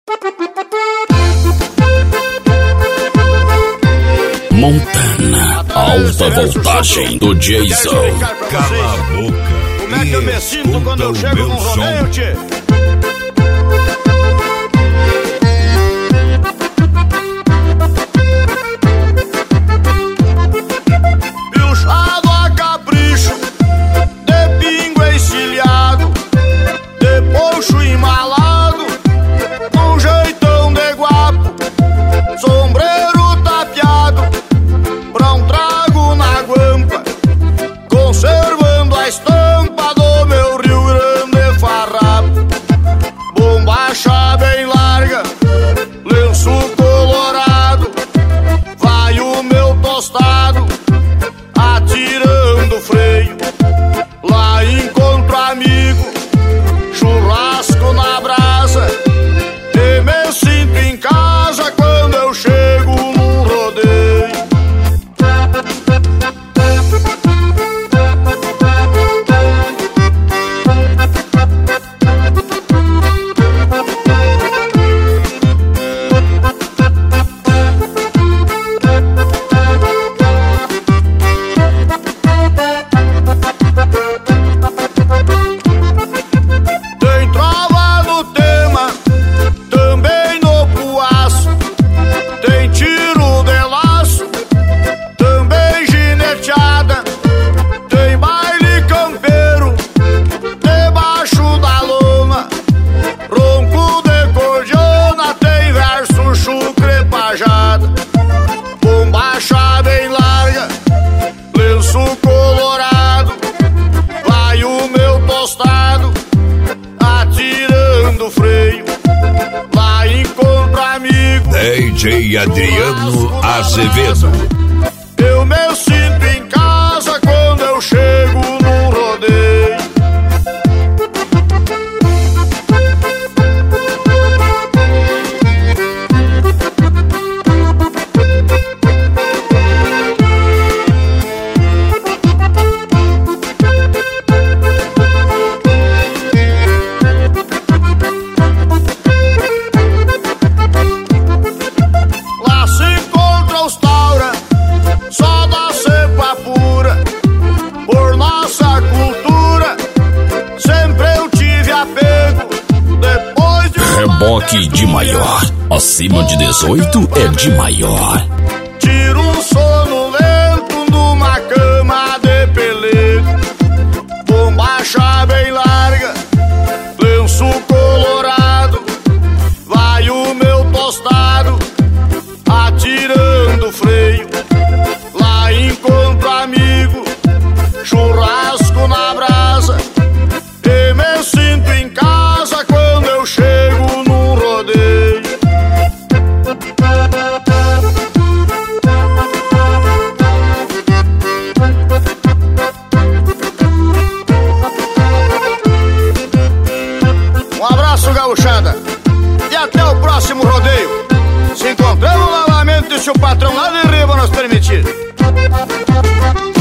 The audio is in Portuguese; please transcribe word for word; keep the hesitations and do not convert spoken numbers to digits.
Montana, alta voltagem do Jason. Cala a boca. Como é que eu me sinto quando eu chego num rodeio, tchê? Pilchado a capricho, de pingo encilhado, de pocho embalado, um jeitão de guapo, sombreiro tapeado, pra um trago na guampa, conservando a estampa do meu Rio Grande farrapo. Bombacha bem larga, lenço colorado, vai o meu tostado atirando freio. Lá encontro amigo, churrasco na brasa, e me sinto em casa quando eu chego num rodeio. Tem trova no tema, também no puaço, tem tiro de laço, também gineteada, tem baile campeiro, debaixo da lona, ronco de cordiona, tem verso chucre pajada. Bombacha bem larga, lenço colorado, vai o meu tostado atirando freio. Lá encontro amigo, D J Adriano Azevedo. eu me sinto em casa quando eu chego num rodeio. Lá se encontra os taura, só da cepa pura. Por nossa cultura, sempre eu tive apego. Depois de uma Reboque de maior, acima de dezoito é de maior. tiro um sono lento numa cama de pelego. Bombacha bem larga, lenço colorado, vai o meu tostado atirando freio. Lá encontro amigo, churrasco na brasa, e me sinto em casa quando eu chego num rodeio. Um abraço, gauchada, e até o próximo rodeio. Se encontramos novamente, se o patrão lá de riba nos permitir.